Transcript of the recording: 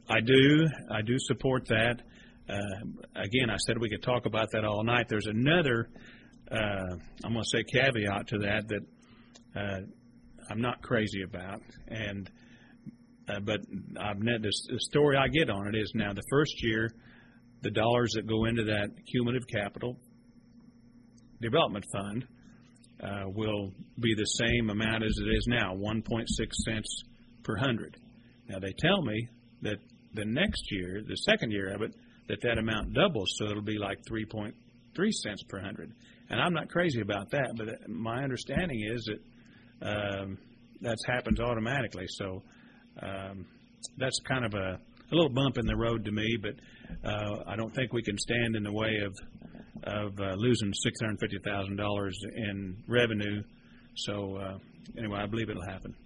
I do support that. Again, I said we could talk about that all night. There's another, I'm going to say caveat to that I'm not crazy about, and but the story I get on it is now the first year, the dollars that go into that cumulative capital development fund will be the same amount as it is now, 1.6 cents per hundred. Now they tell me that the next year, the second year of it, that amount doubles, so it'll be like 3.3 cents per hundred. And I'm not crazy about that, but my understanding is that that happens automatically. So that's kind of a little bump in the road to me, but I don't think we can stand in the way of losing $650,000 in revenue. So anyway, I believe it'll happen.